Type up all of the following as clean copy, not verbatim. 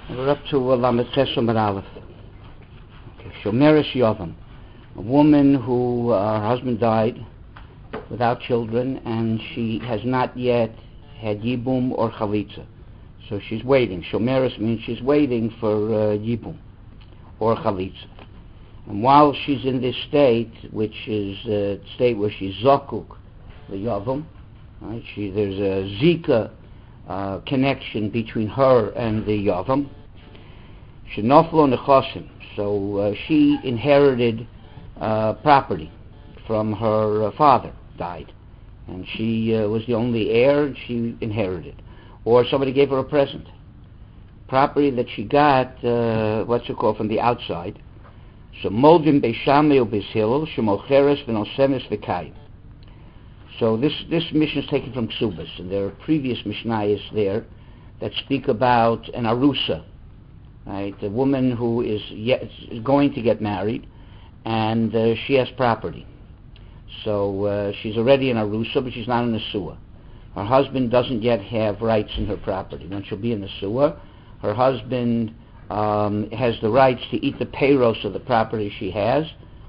We're up to Lamed Ches Amud Aleph. Shomeres Yovam, a woman who her husband died without children, and she has not yet had Yibum or Chalitza. So she's waiting. Shomeres means she's waiting for Yibum or Chalitza. And while she's in this state, which is a state where she's Zokuk, the Yavam, right? There's a Zika connection between her and the Yavam. Shenoflo Nechosim. So she inherited property from her father, died. And she was the only heir, and she inherited. Or somebody gave her a present. Property that she got, from the outside. So Moldim Beishamei Ubishilel, Shemocheres V'nosemes V'kayim. So this mission is taken from Ksubas, and there are previous Mishnayos there that speak about an Arusa, right? A woman who is going to get married, and she has property. So she's already an Arusa, but she's not in the Nesua. Her husband doesn't yet have rights in her property. When she'll be in the Nesua, her husband has the rights to eat the payros of the property she has,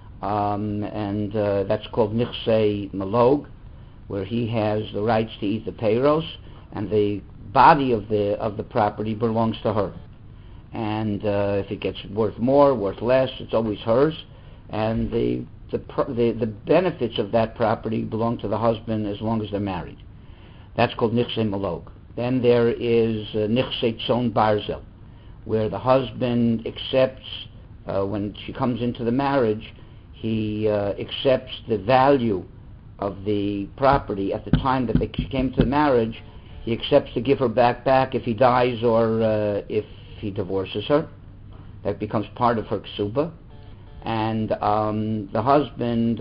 and that's called Nichsei Malog, where he has the rights to eat the payros, and the body of the property belongs to her. And if it gets worth more, worth less, it's always hers. And the benefits of that property belong to the husband as long as they're married. That's called Nichsei Malog. Then there is Nichsei Tzon Barzel, where the husband accepts, when she comes into the marriage, he accepts the value of the property at the time that she came to the marriage. He accepts to give her back if he dies or if he divorces her. That becomes part of her ksuba. And the husband,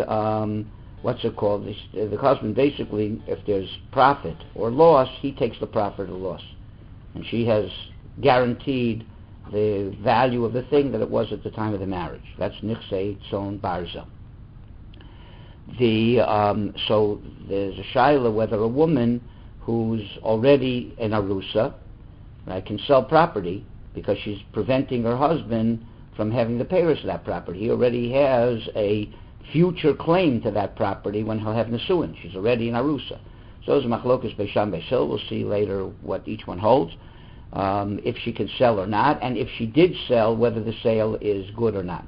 the husband basically, if there's profit or loss, he takes the profit or loss. And she has guaranteed the value of the thing that it was at the time of the marriage. That's Nichsei Tzon Barzel. So there's a shaila whether a woman who's already an arusa, right, can sell property because she's preventing her husband from having the payers of that property. He already has a future claim to that property when he'll have nesuin. She's already an arusa. So as machlokas beisham beishil, we'll see later what each one holds, if she can sell or not, and if she did sell, whether the sale is good or not.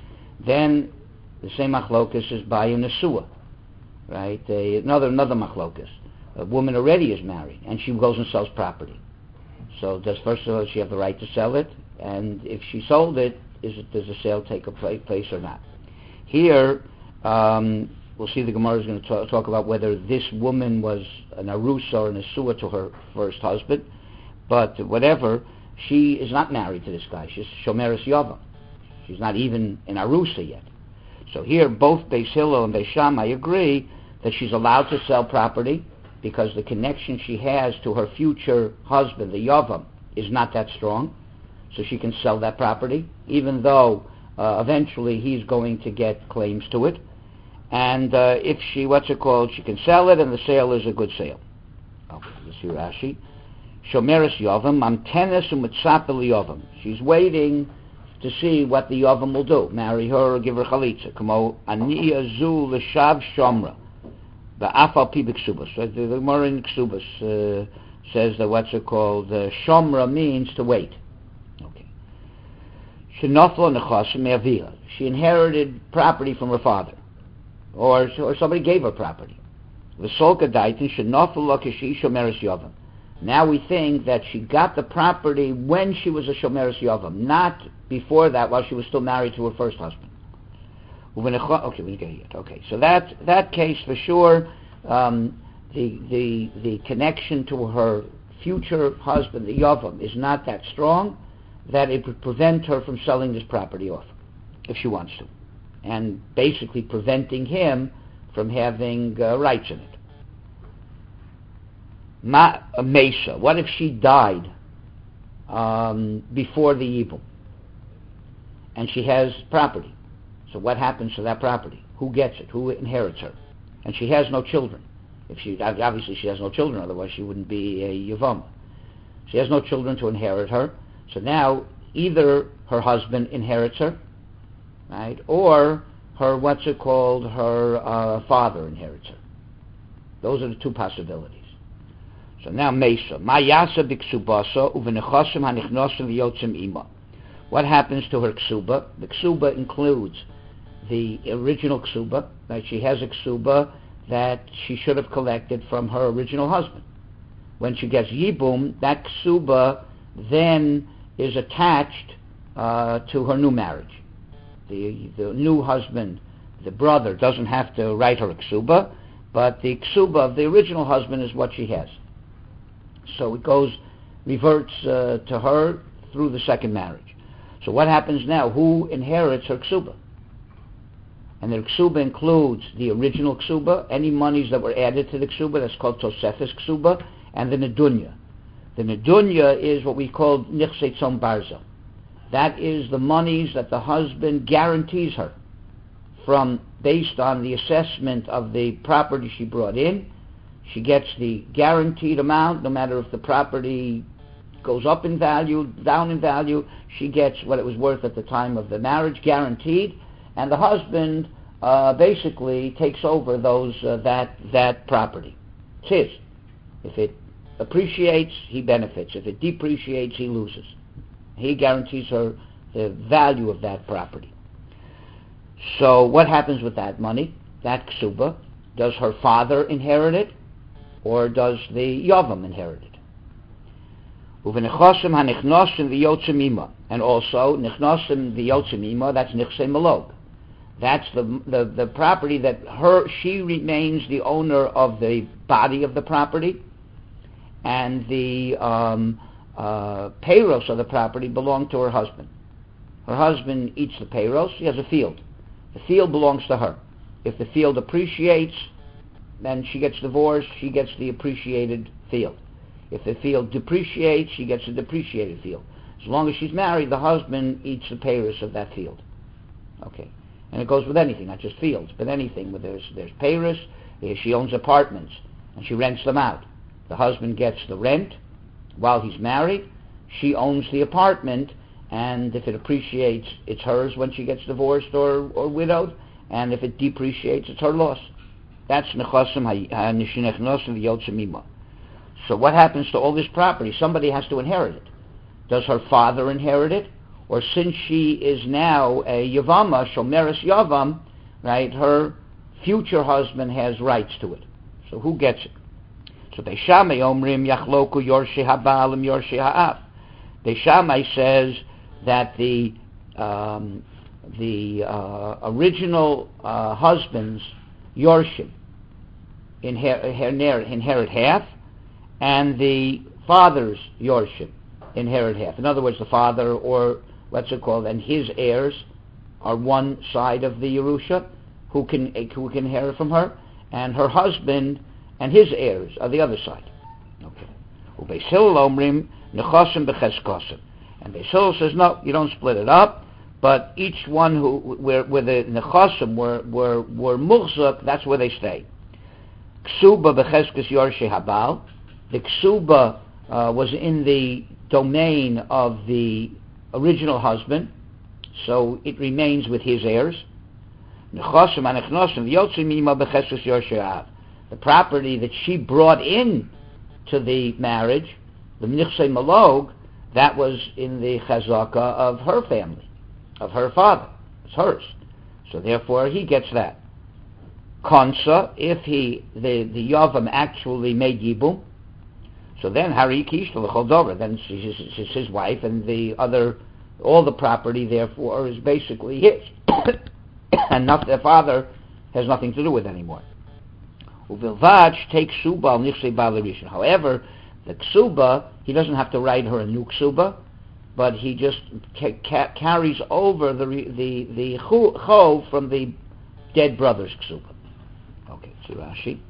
Then the same machlokas is by a nesua, right? Another machlokas. A woman already is married, and she goes and sells property. So does she have the right to sell it? And if she sold it, does the sale take place or not? Here, we'll see the Gemara is going to talk about whether this woman was an arusa or an nesua to her first husband. But whatever, she is not married to this guy. She's shomeres yavam. She's not even an arusa yet. So here, both Beis Hillel and Beis Shammai agree that she's allowed to sell property because the connection she has to her future husband, the Yavam, is not that strong. So she can sell that property, even though eventually he's going to get claims to it. And if she, she can sell it, and the sale is a good sale. Okay, let's see Rashi. Shomeres Yavam, Mamtenes u'mitzapel Yavam. She's waiting to see what the Yavam will do, marry her or give her chalitza. Kamo aniya zu l'shav shomra, ba'afal pi b'ksubas. So the Gemara in Ksubas says that shomra means to wait. Okay. Shenoflo nechasim me'aviha. She inherited property from her father, or somebody gave her property. V'solka daitin shenoflo l'kashi shomeres Yavam. Now we think that she got the property when she was a shomeres Yavam, not before that, while she was still married to her first husband. Okay, we get it. Okay, so that case for sure, the connection to her future husband, the Yavam, is not that strong that it would prevent her from selling this property off, if she wants to, and basically preventing him from having rights in it. Mesa. What if she died before the Yibum? And she has property. So what happens to that property? Who gets it? Who inherits her? And she has no children. Obviously she has no children, otherwise she wouldn't be a Yavam. She has no children to inherit her. So now either her husband inherits her, right, or her her father inherits her. Those are the two possibilities. So now Mesa. Mayasa b'ksubasa uvenechosim hanichnosim v'yotzim ima. What happens to her ksuba? The ksuba includes the original ksuba, right? She has a ksuba that she should have collected from her original husband. When she gets yibum, that ksuba then is attached to her new marriage. The new husband, the brother, doesn't have to write her a ksuba, but the ksuba of the original husband is what she has. So it reverts to her through the second marriage. So what happens now? Who inherits her ksuba? And the ksuba includes the original ksuba, any monies that were added to the ksuba, that's called tosefes ksuba, and the nedunya. The nedunya is what we call nichsei tzom barza. That is the monies that the husband guarantees her based on the assessment of the property she brought in. She gets the guaranteed amount, no matter if the property goes up in value, down in value. She gets what it was worth at the time of the marriage, guaranteed, and the husband basically takes over that property. It's his. If it appreciates, he benefits. If it depreciates, he loses. He guarantees her the value of that property. So what happens with that money, that ksuba? Does her father inherit it, or does the yavam inherit it? Uvenechosim hanichnosim v'yotzim ima, and also nichnosim v'yotzim ima. That's nichsei malog. That's the property that she remains the owner of the body of the property, and the payros of the property belong to her husband. Her husband eats the payros. He has a field. The field belongs to her. If the field appreciates, then she gets divorced. She gets the appreciated field. If the field depreciates, she gets a depreciated field. As long as she's married, the husband eats the payros of that field. Okay. And it goes with anything, not just fields, but anything. There's payros. She owns apartments, and she rents them out. The husband gets the rent while he's married. She owns the apartment, and if it appreciates, it's hers when she gets divorced or widowed, and if it depreciates, it's her loss. That's nechosim hanichnosim v'yotzim ima. So what happens to all this property? Somebody has to inherit it. Does her father inherit it? Or since she is now a yavama, shomeres yavam, right, her future husband has rights to it. So who gets it? So Beis Shammai omrim yachloku yorshei haba'alim yorshei ha'av. Beis Shammai says that the original husband's yorshim inherit half, and the father's yorshim inherit half. In other words, the father, or what's it called, and his heirs are one side of the Yerusha who can inherit from her, and her husband and his heirs are the other side. Okay. Ubeis Hillel omrim nechosim b'cheskosim. And Beis Hillel says, no, you don't split it up, but each one where the nechosim were muhzak, that's where they stay. Ksuba b'cheskes yorshei habal. The ksuba was in the domain of the original husband, so it remains with his heirs. The property that she brought in to the marriage, the nichsei malog, that was in the chazaka of her family, of her father. It's hers. So therefore he gets that. Konsa, if the yavam actually made yibum, so then Hari Kishta l'chol then she's his wife, and all the property therefore is basically his, and the father has nothing to do with it anymore. Uvilvad takes ksuba al nichsei ba'al rishon. However, the ksuba, he doesn't have to write her a new ksuba, but he just carries over the chov from the dead brother's ksuba. Okay, see Rashi.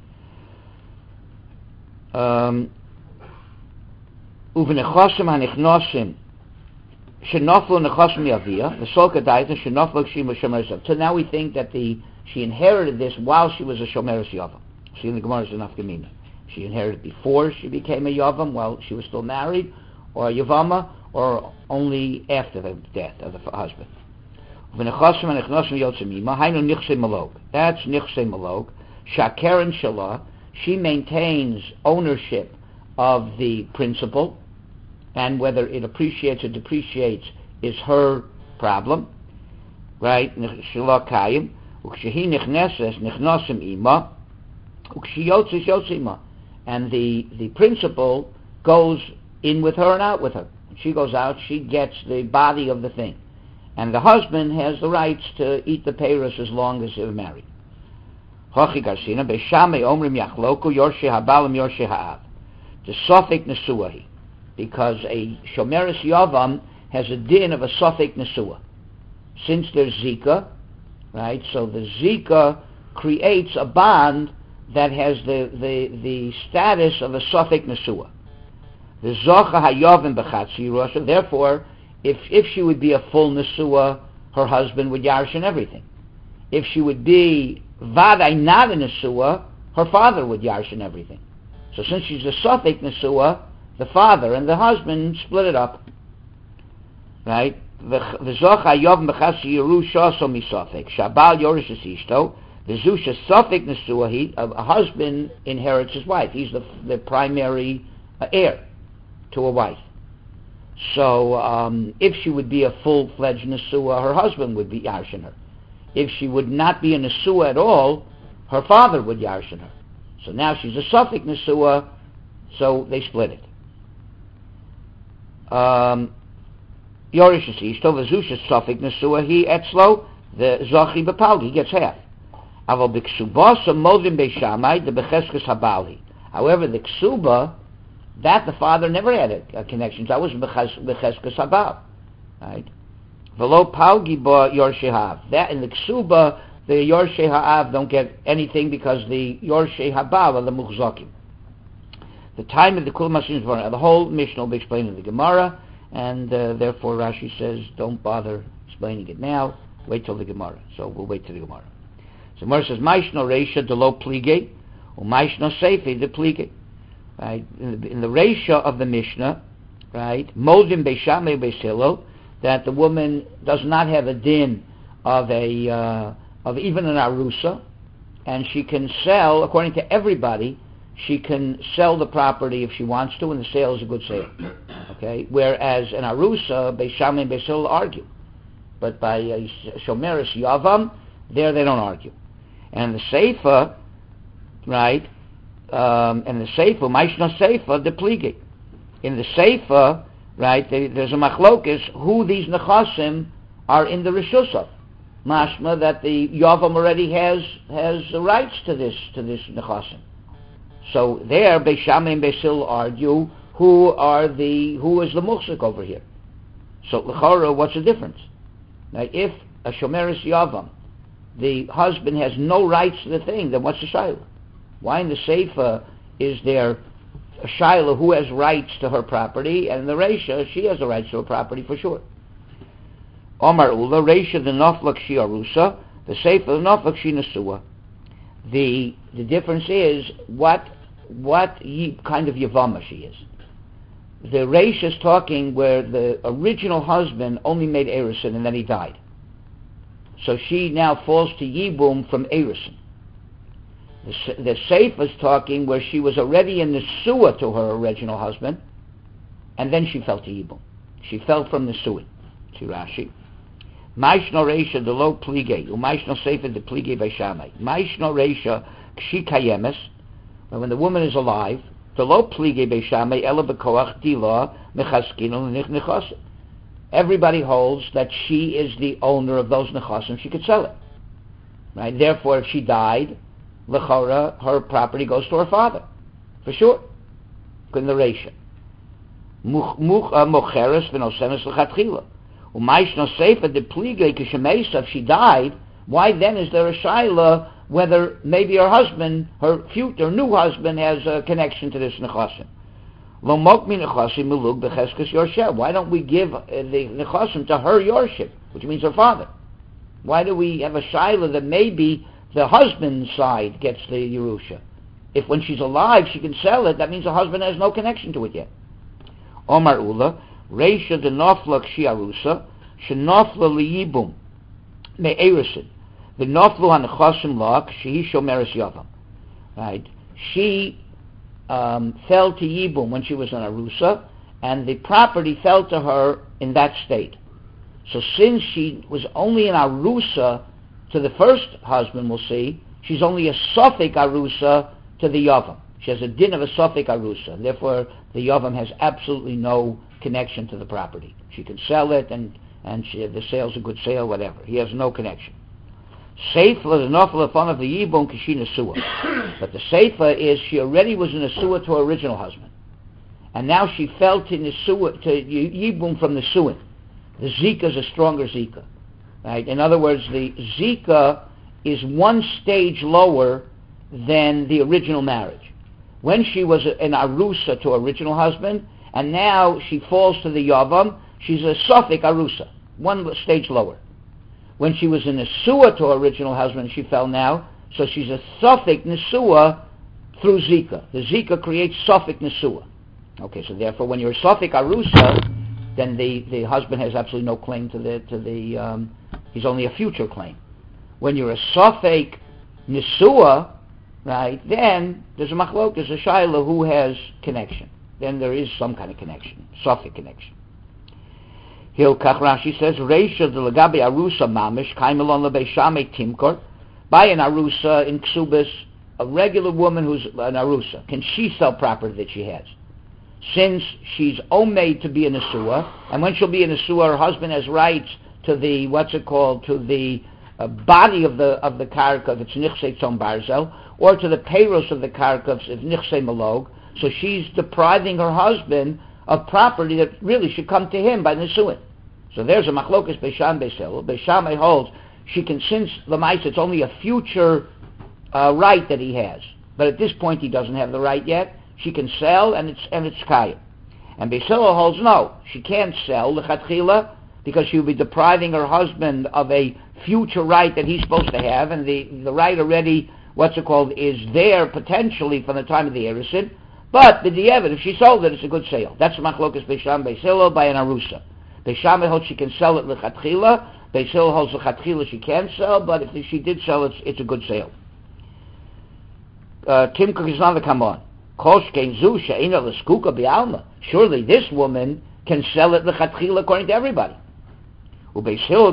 Uvenechosim hanichnosim shenoflu nechosim yavia v'solka daita shenoflu kshima shomeres yavam. So now we think that she inherited this while she was a shomeres yavam. See, in the Gemara is enough gemina. She inherited before she became a yavam while she was still married, or a yavama, or only after the death of the husband. That's nichse malog. Shakeren shalah, she maintains ownership of the principal, and whether it appreciates or depreciates is her problem, right? Shalah kayim, ukshehi nichneses nichnosim ima, ukshiyotsis yotzima, and the principal goes in with her and out with her. When she goes out, she gets the body of the thing, and the husband has the rights to eat the peiros as long as they're married. Hochi garsina be'shamei omrim yachloku yorshei habalim yorshei ha'av. The sofik nesuahi, because a shomeres yavam has a din of a sofik nesua. Since there's zika, right? So the zika creates a bond that has the status of a sofik nesua. The zocha hayavim b'chatzi rosha. Therefore, if she would be a full nesua, her husband would yarshin everything. If she would be vaday not a nesua, her father would yarshin everything. So since she's a sofik nesua, the father and the husband split it up, right? V'zoch hayavim b'chatzi yerusha so misofik shabal yorish ishto. V'zusha sofik nesua. A husband inherits his wife. He's the primary heir to a wife. So if she would be a full-fledged nesua, her husband would be yarshin her. If she would not be a nesua at all, her father would yarshin her. So now she's a sofik nesua, so they split it. Yorish ishto v'zusha sofik nesua he etzlo the zochi b'palgi, he gets half. Aval b'ksubah modim beishamai the becheskes habali. However, the ksuba, that the father never had a connection. That was becheskes habal, right? V'lo palgi ba yorshei ha'av. That in the ksuba, the yorshei ha'av don't get anything because the yorshei habal are the muchzokim. The time of the kul masin the whole Mishnah will be explained in the Gemara, and therefore Rashi says don't bother explaining it now. Wait till the Gemara. So we'll wait till the Gemara. So Gemara says Maishno reisha de lo plige, or Maishno seife de plige. Right, in the reisha of the Mishnah, right, modim beishamei beishilo, that the woman does not have a din of even an arusa, and she can sell, according to everybody, she can sell the property if she wants to, and the sale is a good sale. Okay, whereas an arusa beishamei beishilo argue, but by shomeres yavam, there they don't argue, and the seifa, right. And the Seifa, Maishna Seifa, the Plige. In the Seifa, right, there's a machlokes who these nechasim are in the Rishus of. Mashma that the Yavam already has the rights to this nechasim. So there, Beishamai and Beisil argue who is the muhsik over here. So l'chara, what's the difference? Now, if a shomeres Yavam, the husband has no rights to the thing, then what's the shayla? Why in the Seifa is there a Shaila who has rights to her property, and in the Reisha, she has the rights to her property for sure. Omar Ula, Reisha the Noflak Shi Arusa, the Seifa the Noflak Shi Nesua. The difference is what kind of Yavama she is. The Reisha is talking where the original husband only made Erisin and then he died. So she now falls to Yibum from Erisin. The Seifa is talking where she was already in the Nesua to her original husband, and then she fell to Yibum. She fell from the Nesua. See Rashi. Maishno Reisha de lo plige, u'maishno Seifa de plige beishamai. Maishno Reisha kshi kayemes, when the woman is alive, de lo plige beishamai ela bekoach dila mechaskinu nechas. Everybody holds that she is the owner of those nechasim. She could sell it, right? Therefore, if she died, l'chora, her property goes to her father, for sure. In the Reisha. Mocheres v'nosenes l'chatchila. U'maishno seifa de plige k'shemeisa, if she died, why then is there a shaila whether maybe her husband, her future new husband, has a connection to this nechasim? Lo mokmi nechasim milug b'cheskes yorsheh. Why don't we give the nechasim to her yorship, which means her father? Why do we have a shaila that maybe the husband's side gets the Yerusha? If when she's alive she can sell it, that means the husband has no connection to it yet. Omar Ula, Reisha de nofla kshi arusa, shenofla liyibum me'erisin. The noflu on the chosim la kshi shomeres yavam. Right? She fell to yibum when she was an arusa, and the property fell to her in that state. So since she was only an arusa to the first husband, we'll see, she's only a sofik arusa to the yavam. She has a din of a sofik arusa. Therefore, the yavam has absolutely no connection to the property. She can sell it, and the sale's a good sale, whatever. He has no connection. Seifa is not the fun of the yibum kishina sua. But the seifa is she already was in a sua to her original husband, and now she fell to nesua, to yibum from the suin. The zika is a stronger zika, right? In other words, the zika is one stage lower than the original marriage. When she was an arusa to her original husband, and now she falls to the yavam, she's a sofik arusa, one stage lower. When she was in nesua to her original husband, she fell now, so she's a sofik nesua through zika. The zika creates sofik nesua. Okay, so therefore, when you're a sofik arusa, then the husband has absolutely no claim to the he's only a future claim. When you're a sofek nesua, right, then there's a machlok, there's a shaila who has connection. Then there is some kind of connection, sofek connection. Hilkach Rashi says, Reisha de legabe arusa mamish kaimelon lebeishame timkor. By an arusa in ksubis, a regular woman who's an arusa, can she sell property that she has? Since she's omeid to be a nesua, and when she'll be a nesua, her husband has rights to the to the body of the karka if it's nichsei tzom barzel, or to the payros of the karka if it's nichsei malog. So she's depriving her husband of property that really should come to him by nesuin. So there's a machlokas Beisham Beisel. Beishamai holds she can, since Lamais it's only a future right that he has, but at this point he doesn't have the right yet. She can sell, and it's kaya. And Beisil holds no, she can't sell lechatchila because she will be depriving her husband of a future right that he's supposed to have, and the right already is there potentially from the time of the erisin. But the diavad, if she sold it, it's a good sale. That's machlokas Beisham Beisil by an arusa. Beisham holds she can sell it lechatchila. Beisil holds lechatchila she can't sell, but if she did sell it, it's a good sale. Timkuk is not come on. Surely this woman can sell it lechatchila according to everybody. Beisil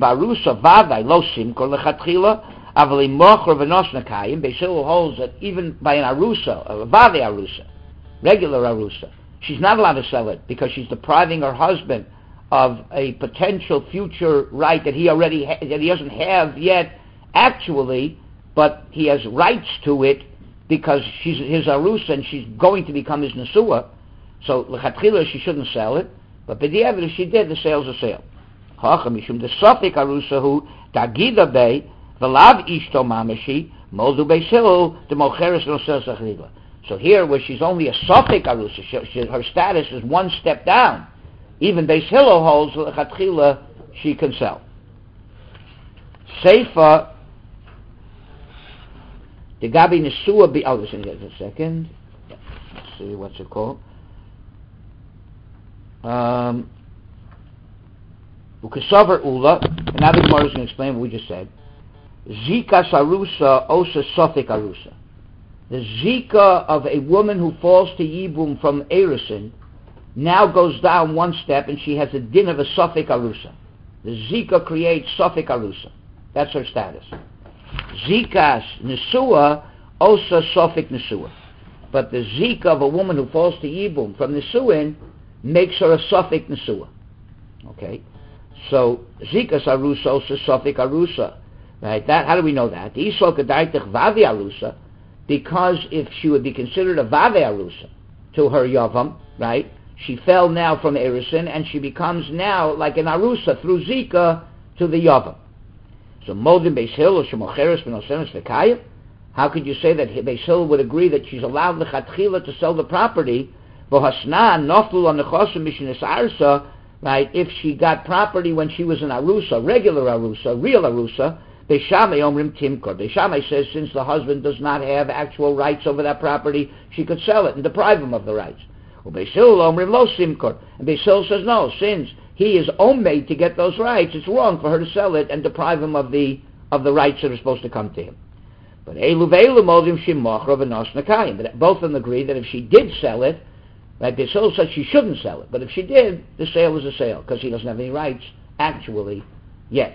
holds that even by an arusa, a vade arusa, regular arusa, she's not allowed to sell it because she's depriving her husband of a potential future right that he doesn't have yet actually, but he has rights to it because she's his arusa and she's going to become his nesua. So lechatchila she shouldn't sell it, but b'diavad if she did, the sale's a sale. Hachamishum the sofik arusa who tagida bei v'lav ishto mamashi moldu beisil the mocheres no sel sachlila. So here, where she's only a sofik arusa, her status is one step down. Even Beis Hillel holds lechatchila she can sell. Seifa the gabi nesua be. Oh, listen, just a second. Let's see what's it called. Ukesavar ula. And now the Gemara is going to explain what we just said. Zika sarusa osa sofik arusa. The zika of a woman who falls to yibum from erisin now goes down one step, and she has a din of a sofik arusa. The zika creates sofik arusa. That's her status. Zikas nesua osa sofik nesua. But the zika of a woman who falls to yibum from nesuin makes her a sofik nesua. Okay, so zikas arusa osa sofik arusa. Right? That, how do we know that? The isol kedaitich vavi arusa, because if she would be considered a vave arusa to her yavam, right? She fell now from erisin, and she becomes now like an arusa through zika to the yavam. So modim Beis Hillel shemocheres v'nosenes v'kayim. How could you say that Beis Hillel would agree that she's allowed lechatchila to sell the property? V'hasnan noflu on nechosim mishenes arsa. Right? If she got property when she was an arusa, regular arusa, real arusa, Beishamai omrim timkor. Beishamai says since the husband does not have actual rights over that property, she could sell it and deprive him of the rights. Beis Hillel omrim lo simkor. And Beis Hillel says no, since he is omed to get those rights, it's wrong for her to sell it and deprive him of the rights that are supposed to come to him. But elu ve'elu modim shimochra v'nos nakayim. But both of them agree that if she did sell it, right, Beis Hillel said she shouldn't sell it. But if she did, the sale is a sale because he doesn't have any rights actually yet.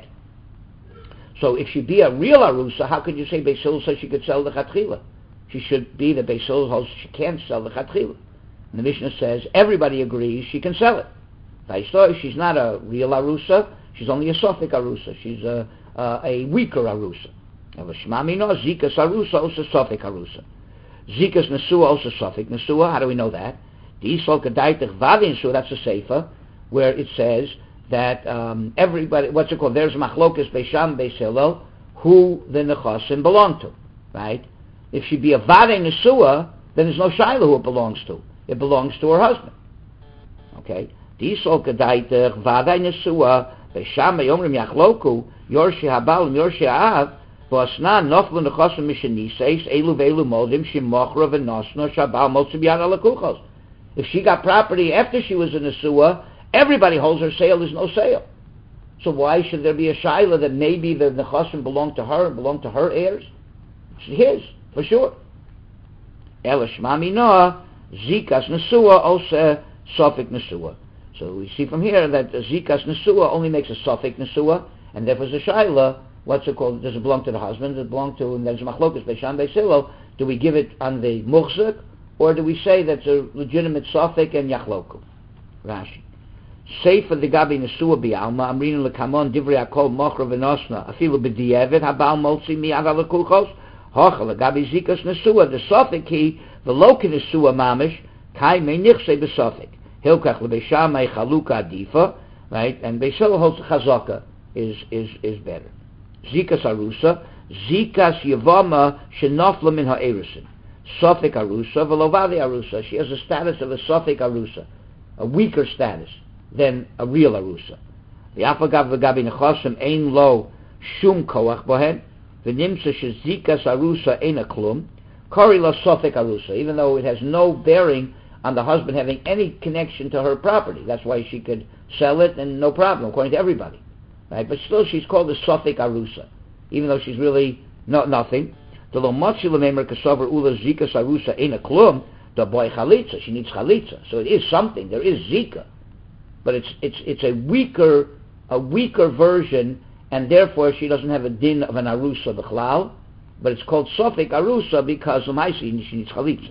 So if she be a real arusa, how could you say Beis Hillel says she could sell the chatchila? She should be that Beis Hillel holds she can't sell the chatchila. And the Mishnah says everybody agrees she can sell it. She's not a real arusa. She's only a sofik arusa. She's a weaker arusa. Zikas arusa also sofik arusa. Zikas nesua also sofik nesua. How do we know that? That's a sefer where it says that everybody, what's it called? There's machlokas beisham beis Hillel who the nechasim belong to, right? If she be a vade nesua, then there's no shaila who it belongs to. It belongs to her husband. Okay. Diesol kedaitech vade nesua beisham yomrim yachloku yorshi habal yorshi ha'av v'asnan noflu nechasim misheniseis elu ve'elu modim shimochra v'nosno shabal motzib yad alakuchos. If she got property after she was in a nesua, everybody holds her sale is no sale. So why should there be a shaila that maybe the nechasim belong to her and belong to her heirs? It's his, for sure. Elishmami noah, zikas nesua, also sofik nesua. So we see from here that zikas nesua only makes a sofik nesua, and therefore the shaila, what's it called? Does it belong to the husband? Does it belong to, and there's machlokas beisham beis Hillel, do we give it on the muhzik, or do we say that's a legitimate sofik and yachloku? Rashi. Sefer the gabi nesua bi'alma amrinu lekamon divrei akol mochra v'nosna afilu b'di'evet habal motzi mi'ad alakuchos hocha legabi zikas nesua the sofik he v'lo nesua mamish kai me nichse b'sofik hilkach lebeishamai chaluka adifa, right, and Beis Hillel holds chazaka is better. Zikas arusa zikas yavama shenofla min ha'erusin sofik arusa v'lo vade arusa. She has a status of a sofik arusa, a weaker status than a real arusa. The afagav v'gabi nechasim ein lo shum koach bohen v'nimsa shezikas arusa ein a klum kori lo sofik arusa, even though it has no bearing on the husband having any connection to her property. That's why she could sell it and no problem, according to everybody, right? But still, she's called a sofik arusa, even though she's really nothing. The lo matzi lememer kasover ula zikas arusa ein a klum the boy chalitza. She needs chalitza, so it is something. There is zika. But it's a weaker version, and therefore she doesn't have a din of an arusa b'chlal, but it's called sofik arusa because she needs chalitza.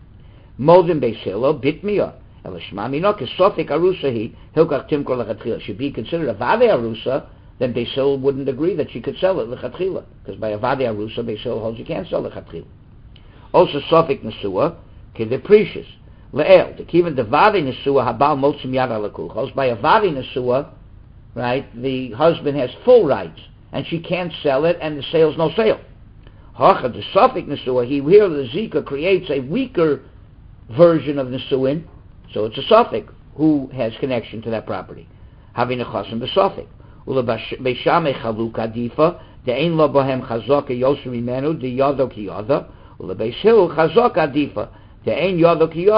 Modim beis Hillel bit miyah elishma mino kesofik arusa he hilkach timkor lechatchila. Should be considered a vade arusa, then Beis Hillel wouldn't agree that she could sell it lechatchila, because by a vade arusa Beis Hillel holds you can't sell lechatchila. Also sofik nesua kedeprecious. Le'el, the kivan the vadi nesua habal motzim yad alakuchos. By a vadi nesua, right, the husband has full rights, and she can't sell it, and the sale's no sale. Hacha the sofik nesua, here the zika creates a weaker version of nesuin, so it's a sofik who has connection to that property. Having a chasim b'sofik. Ula beishame chaluka difa de'ein lo bohem chazaka yosu mimenu de yado ki yada. Ula beis Hillel chazaka difa. She got these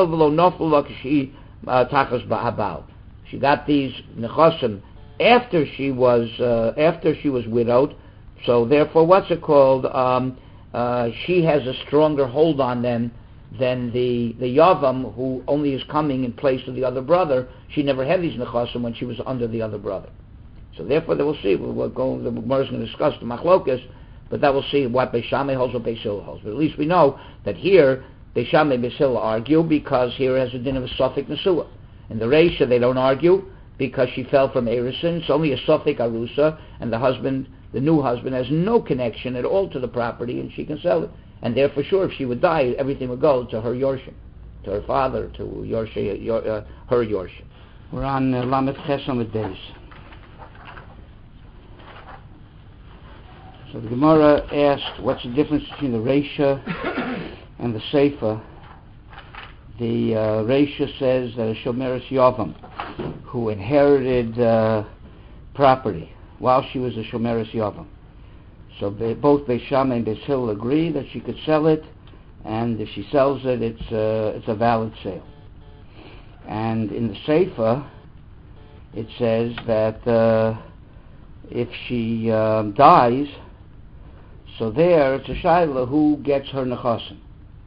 nechasim after she was widowed, so therefore what's it called? She has a stronger hold on them than the yavam who only is coming in place of the other brother. She never had these nechasim when she was under the other brother. So therefore, we'll see. The Gemara is going to discuss the machlokas, but that we'll see what Beis Shammai holds or Beis Hillel holds. But at least we know that here Beis Shammai and Beis Hillel argue because here has a din of a sofik nesua. In the Reisha they don't argue because she fell from Erisin. It's only a sofik arusa, and the new husband, has no connection at all to the property, and she can sell it. And therefore, sure, if she would die, everything would go to her yorshim, to her father, to her yorshim. We're on Lamed Ches Amud Beis. So the Gemara asked, what's the difference between the Reisha and the Sefer? The Reisha says that a Shomeres Yavam, who inherited property while she was a Shomeres Yavam. So both Beis Shammai and Beis Hillel agree that she could sell it, and if she sells it, it's a valid sale. And in the Sefer, it says that if she dies, so there it's a shaila who gets her nechasim.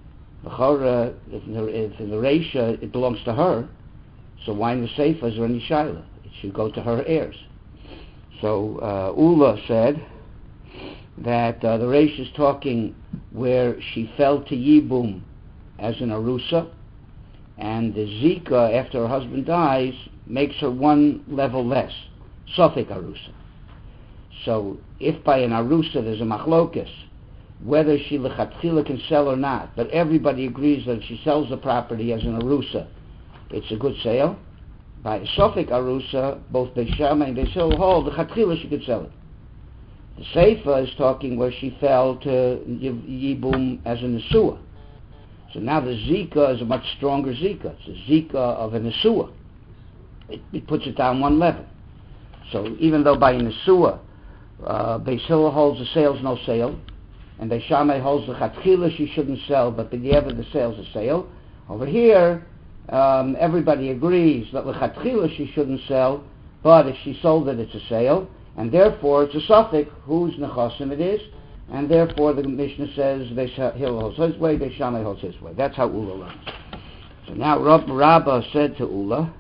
If in the Reisha it belongs to her, so why in the Sefer is there any shaila? It should go to her heirs. So Ula said that the Reisha is talking where she fell to Yibum as an Arusa, and the Zika, after her husband dies, makes her one level less, Sofik Arusa. So if by an Arusa there's a machlokas, whether she lechatchila can sell or not, but everybody agrees that if she sells the property as an Arusa, it's a good sale. By a Sofik Arusa, both Beis Shammai and Beis Hillel hold, lechatchila she could sell it. The Sefer is talking where she fell to Yibum as a Nesua. So now the Zika is a much stronger Zika. It's a Zika of a Nesua. It puts it down one level. So even though by a Nesua, Beis Hillel holds the sale's no sale, and Beis Shammai holds the Chatchila she shouldn't sell, but b'diavad the sale's a sale. Over here, everybody agrees that the Chatchila she shouldn't sell, but if she sold it, it's a sale, and therefore it's a suffix whose nechasim it is, and therefore the Mishnah says Beis Hillel holds his way, Beis Shammai holds his way. That's how Ula learns. So now Rabbah said to Ula,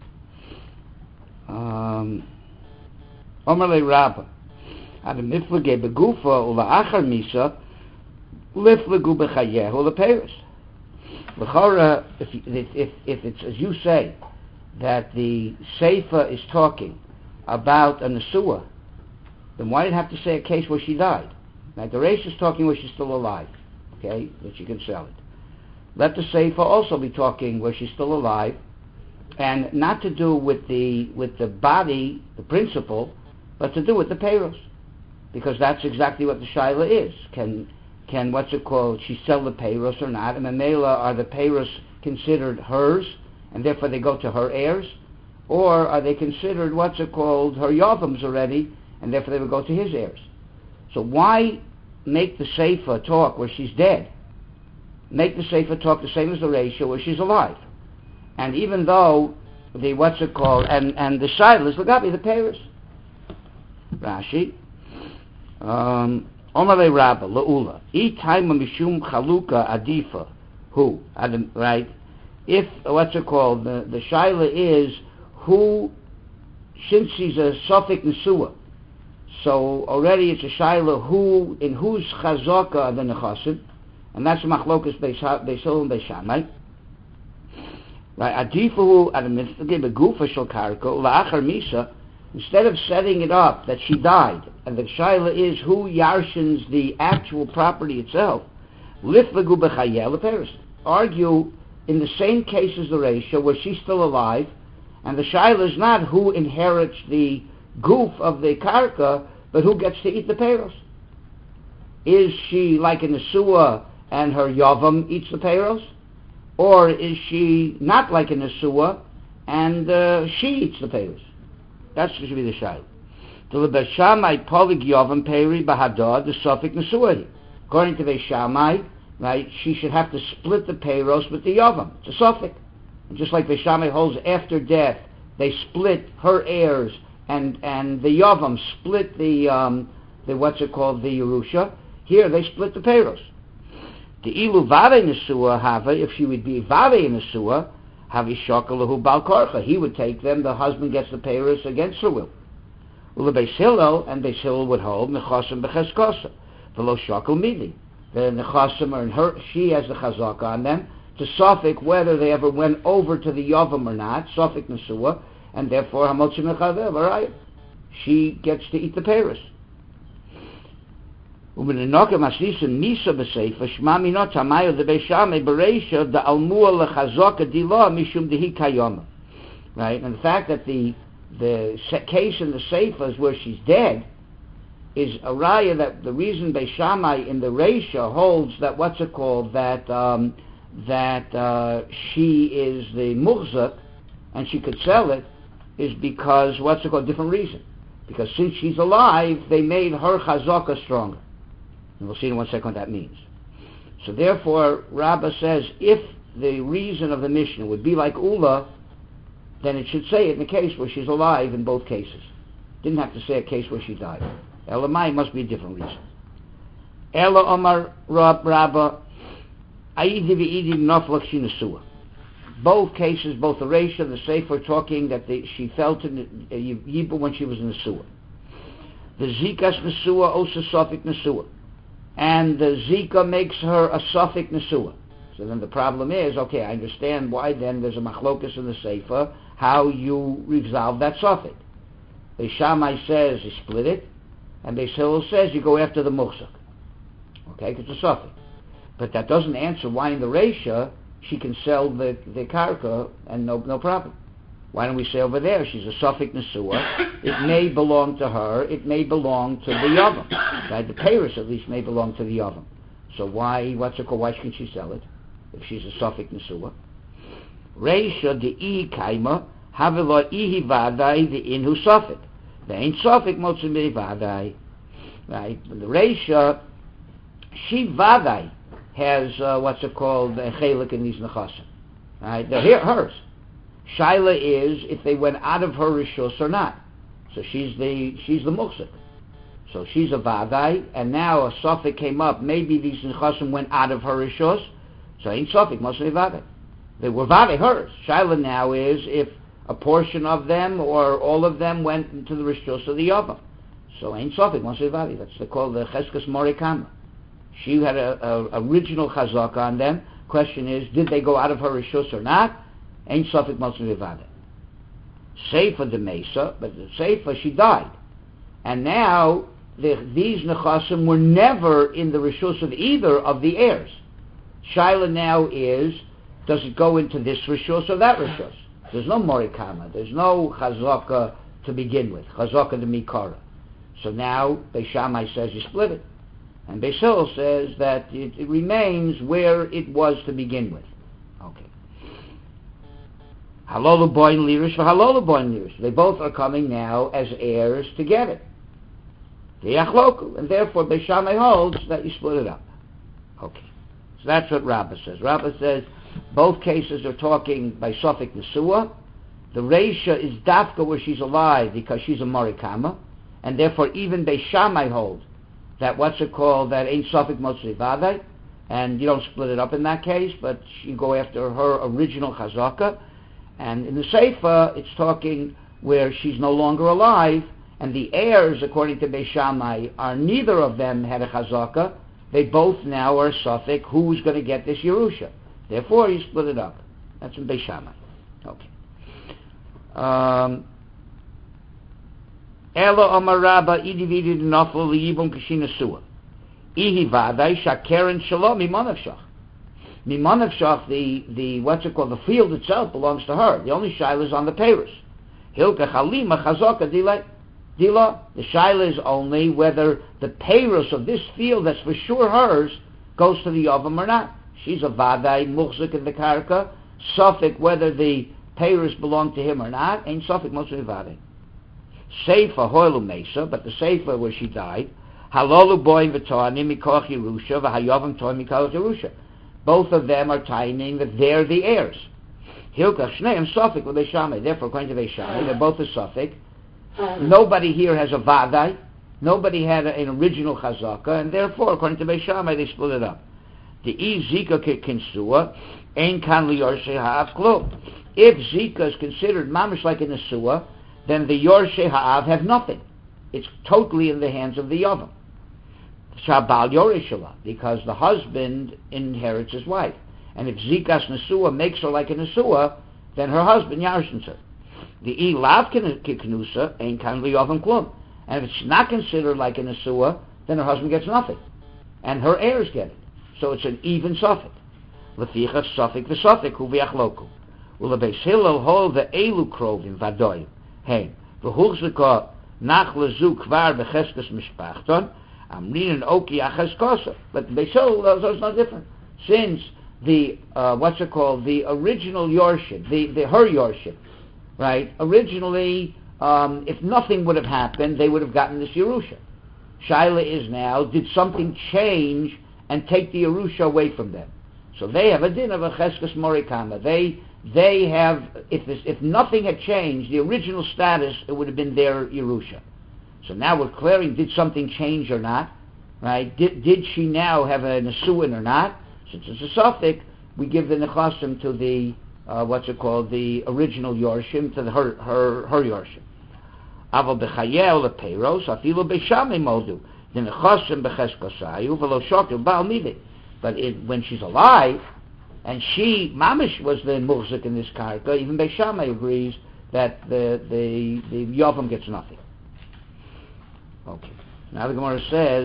Omar le Rabbah, Adam miflege begufa ula achar misa, liflegu bechayeh ula peris. L'chora, if it's as you say, that the Sefer is talking about a Nesua, then why did it have to say a case where she died? Now the Reish is talking where she's still alive, okay, that she can sell it. Let the Sefer also be talking where she's still alive, and not to do with the body, the principle, but to do with the payros, because that's exactly what the shaila is. Can she sell the payros or not? And Mamela, are the payros considered hers, and therefore they go to her heirs, or are they considered her yavams already, and therefore they would go to his heirs? So why make the Sefer talk where she's dead? Make the Sefer talk the same as the Reisha where she's alive. And even though the and the shaila is Lagabi, the payros. Rashi, Omar le Rabbah, La'ula, E taima mishum chaluka adifa, who, right? If, the shaila is, who, since she's a Sofik Nesua, so already it's a shaila who, in whose chazaka are the nechasim, and that's machlokas Beis Hillel and Beis Shammai. Right, adifahu adamifage begufa shel karka la'achar misa. Instead of setting it up that she died, and the shaila is who yarshins the actual property itself, liflegu b'chayeh leperis. Argue in the same case as the Reisha, where she's still alive, and the shaila is not who inherits the goof of the karka, but who gets to eat the peros. Is she like a Nesua and her yavam eats the peros? Or is she not like a Nesua and she eats the peros? That should be the shaila. The Beis Shammai polig yavam peri bahadad the Sofik Nesua. According to Beis Shammai, right, she should have to split the peros with the yavam. It's a Sofik. And just like Beis Shammai holds after death, they split her heirs, and the yavam split the Yerusha. Here they split the peros. The ilu vave nesua have, if she would be vave nesua, havi shakalahu bal korcha. He would take them. The husband gets the peros against her will. Ula Beis Hillel, and Beis Hillel would hold nechasim b'cheskosa v'lo shakal midi. The nechasim are in her. She has the chazaka on them to sofik whether they ever went over to the yavam or not. Sofik nesua, and therefore hamotzim mechavev. Right? She gets to eat the peros. Right, and the fact that the case in the Sefer is where she's dead is a raya that the reason Beis Shammai in the Reisha holds that that she is the muhzak and she could sell it is because different reason. Because since she's alive, they made her chazaka stronger. And we'll see in 1 second what that means. So therefore, Rabbah says, if the reason of the Mishnah would be like Ula, then it should say it in the case where she's alive in both cases. Didn't have to say a case where she died. Elamai must be a different reason. Ela Omar Rabba Aidi v'Idi Noflach Shinasua. Both cases, both the Reisha and the Sefer, talking that she felt in Yibum when she was in the Nesua. The Zikas Nesua Osa Sofik Nesua. And the Zika makes her a Sofik Nesua. So then the problem is, okay, I understand why then there's a Machlokas in the Sefer, how you resolve that Sofik. The Shammai says you split it, and Beis Hillel says you go after the Muchzak. Okay, because it's a Sofik. But that doesn't answer why in the Reisha she can sell the karka and no problem. Why don't we say over there she's a Sofik Nesua? It may belong to her. It may belong to the Yavam. Right? The Paris at least may belong to the Yavam. So why can she sell it if she's a Sofik Nesua? Reisha de I kaima havelo ihi vadai the inhu Sofik. There ain't Sofik motzim vadai. Right? The Reisha she vadai has chelik in these nechasim. Right? They're hers. Shaila is if they went out of her rishus or not. So she's the muksik. So she's a vadai, and now a sofik came up. Maybe these nechasim went out of her rishus. So ain't sofik mostly vadai. They were vadai hers. Shaila now is if a portion of them or all of them went into the rishus of the yavam. So ain't sofik mostly vadai. That's called the cheskes morikama. She had a original chazaka on them. Question is, did they go out of her rishus or not? Ain't sofik mostly vadai. Seifa de Mesa, but the Seifa she died, and now these nechasim were never in the rishus of either of the heirs. Shaila now is, does it go into this rishus or that rishus? There's no morikama. There's no chazaka to begin with. Chazaka de mikara. So now Beis Shammai says you split it. And Beis Hillel says that it remains where it was to begin with. Okay. Halolu boin lirish v'halolu boin lirish. They both are coming now as heirs together. And therefore Beis Shammai holds that you split it up. Okay. So that's what Rabbah says. Rabbah says both cases are talking by Sofik Nesua. The Reisha is Dafka where she's alive because she's a Morikama. And therefore even Beis Shammai holds that that ain't Sofik Motzri Vadai, and you don't split it up in that case, but you go after her original Chazaka. And in the Sefer, it's talking where she's no longer alive, and the heirs, according to Beis Shammai, are neither of them had a Chazaka. They both now are Sofik. Who's going to get this Yerusha? Therefore, you split it up. That's in Beis Shammai. Okay. Elo Omar Rabba idividi naflu liyibum kashina sua. Ihi vadai shakeren shalom mimanavshach. Mimanavshach, the field itself belongs to her. The only shaila is on the peiros. Hilka chalima chazaka dila. The shaila is only whether the peiros of this field that's for sure hers goes to the yavam or not. She's a vadai muchzik in the karka. Suffolk whether the peiros belong to him or not. Ain't Suffolk mostly vadai. Seifa hoilu mesa, but the Seifa where she died, halolu boy v'toanim mikoch Yerusha v'hayavam toim mikoch Yerusha. Both of them are timing that they're the heirs. Hilka shneim Sofik with Beis Shammai. Therefore, according to Beis Shammai, they're both a Sofik. Nobody here has a vadai. Nobody had an original chazaka, and therefore, according to Beis Shammai, they split it up. The zika kinsua ein kan liyorshe ha'av klum. If zika is considered mamish like a nesua, then the Yorshei Ha'av have nothing. It's totally in the hands of the Yavam. Shabal Yorishala, because the husband inherits his wife. And if Zikas Nesua makes her like a Nesua, then her husband yarshins her. The Ilav Kiknusa ain't kan liyavam klum. And if it's not considered like a Nesua, then her husband gets nothing. And her heirs get it. So it's an even Suffolk. Lefichas Suffolk v'Suffolk hu v'yachloku. U'lebeis Hillel hold the Elu Krovim v'adoyim. Hey, v'huchzika nach lezu kvar b'cheskes mishpachton, amrin oki acheskosa. But Beis Hillel, those not different. Since the the original yorship, her yorship, right? Originally, if nothing would have happened, they would have gotten this Yerusha. Shaila is now, did something change and take the Yerusha away from them? So they have a din of a cheskes morikama. they have, if nothing had changed, the original status, it would have been their Yerusha. So now we're clearing, did something change or not? Right? Did she now have a Nesuin or not? Since it's a suffix, we give the Nechasim to the, the original Yorshim, to her Yorshim. Aval b'chayel lepeiros, afilu b'shamei modu. The Nechasim b'cheskasayu, v'lo shokel ba'al midei. But when she's alive, and she, Mamish was the Muhzik in this karka, even Beis Shammai agrees that the Yavam gets nothing. Okay. Now the Gemara says,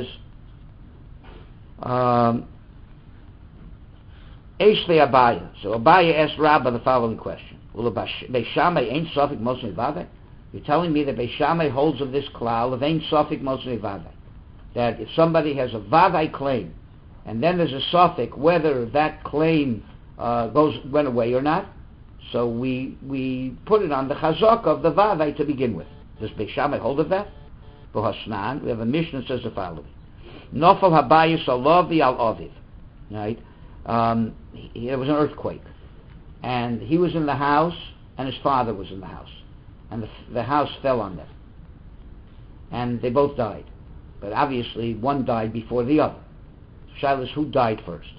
Eish Abaya. So Abaya asked Rabbah the following question. Beis Shammai ain't Sofik Mosnei Vaveh? You're telling me that Beis Shammai holds of this klal of ain't Sofik Mosnei Vaveh. That if somebody has a Vaveh claim, and then there's a suffix whether that claim went away or not. So we put it on the chazaka of the vavai to begin with. Does Beis Shammai hold of that? V'hasnan, we have a Mishnah that says the following: Nofal habayis alavi al aviv. Right? There was an earthquake, and he was in the house, and his father was in the house, and the house fell on them, and they both died. But obviously, one died before the other. Shilas, who died first?